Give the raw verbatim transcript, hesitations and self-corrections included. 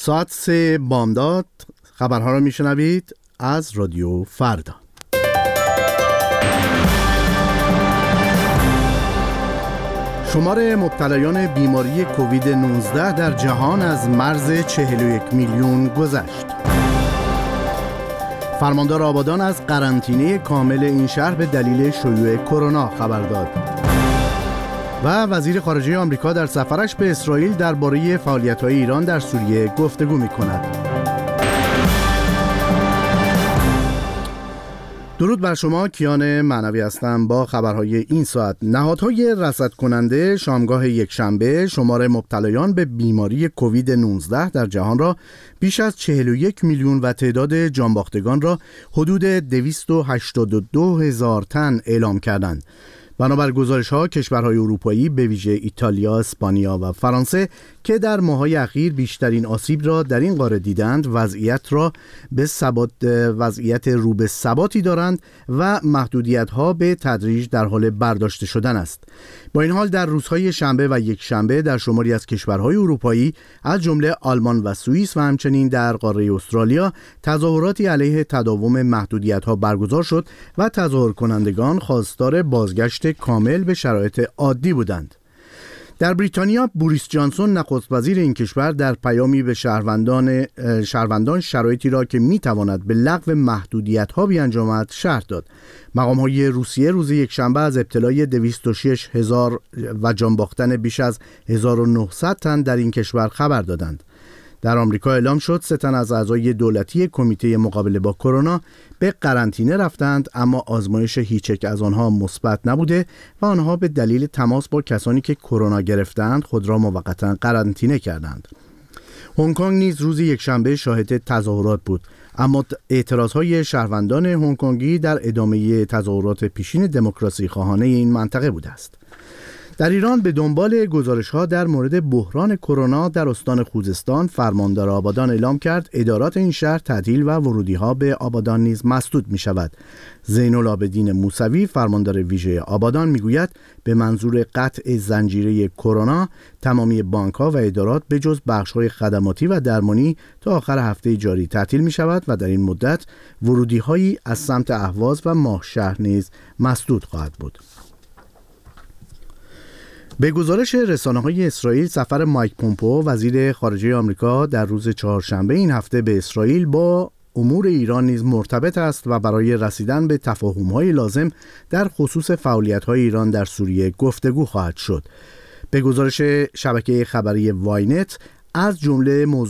ساعت سه بامداد خبرها را میشنوید از رادیو فردا. شمار مبتلایان بیماری کووید نوزده در جهان از مرز چهل و یک میلیون گذشت. فرماندار آبادان از قرنطینه کامل این شهر به دلیل شیوع کرونا خبر داد. و وزیر خارجه آمریکا در سفرش به اسرائیل درباره فعالیت‌های ایران در سوریه گفتگو می‌کند. درود بر شما، کیان معنوی هستم با خبرهای این ساعت. نهادهای رصد کننده شامگاه یک شنبه شمار مبتلایان به بیماری کووید نوزده در جهان را بیش از چهل و یک میلیون و تعداد جانباختگان را حدود دویست و هشتاد و دو هزار تن اعلام کردند. بنابر گزارش‌ها کشورهای اروپایی به ویژه ایتالیا، اسپانیا و فرانسه که در ماه‌های اخیر بیشترین آسیب را در این قاره دیدند، وضعیت را به ثبات وضعیت رو به ثباتی دارند و محدودیت‌ها به تدریج در حال برداشته شدن است. با این حال در روزهای شنبه و یک شنبه در شماری از کشورهای اروپایی از جمله آلمان و سوئیس و همچنین در قاره استرالیا تظاهراتی علیه تداوم محدودیت‌ها برگزار شد و تظاهر کنندگان خواستار بازگشت کامل به شرایط عادی بودند. در بریتانیا بوریس جانسون نخست وزیر این کشور در پیامی به شهروندان شهروندان شرایطی را که میتواند به لغو محدودیت‌ها بیانجامد شرح داد. مقام‌های روسیه روز یکشنبه از ابتلای دویست و شش هزار و جان باختن بیش از هزار و نهصد تن در این کشور خبر دادند. در آمریکا اعلام شد سه تن از اعضای دولتی کمیته مقابله با کرونا به قرنطینه رفتند، اما آزمایش هیچ یک از آنها مثبت نبوده و آنها به دلیل تماس با کسانی که کرونا گرفتند خود را موقتا قرنطینه کردند. هنگ کنگ نیز روز یکشنبه شاهد تظاهرات بود، اما اعتراضهای شهروندان هنگ کنگی در ادامه تظاهرات پیشین دموکراسی خواهانه این منطقه بوده است. در ایران به دنبال گزارش‌ها در مورد بحران کرونا در استان خوزستان، فرماندار آبادان اعلام کرد ادارات این شهر تعطیل و ورودی‌ها به آبادان نیز مسدود می‌شود. زین‌العابدین موسوی، فرماندار ویژه آبادان، می‌گوید به منظور قطع زنجیره کرونا تمامی بانک‌ها و ادارات به جز بخش‌های خدماتی و درمانی تا آخر هفته جاری تعطیل می‌شود و در این مدت ورودی‌هایی از سمت اهواز و ماهشهر نیز مسدود خواهد بود. به گزارش رسانه‌های اسرائیل، سفر مایک پومپئو وزیر خارجه آمریکا در روز چهارشنبه این هفته به اسرائیل با امور ایران نیز مرتبط است و برای رسیدن به تفاهم‌های لازم در خصوص فعالیت‌های ایران در سوریه گفتگو خواهد شد. به گزارش شبکه خبری واینت از جمله موضوع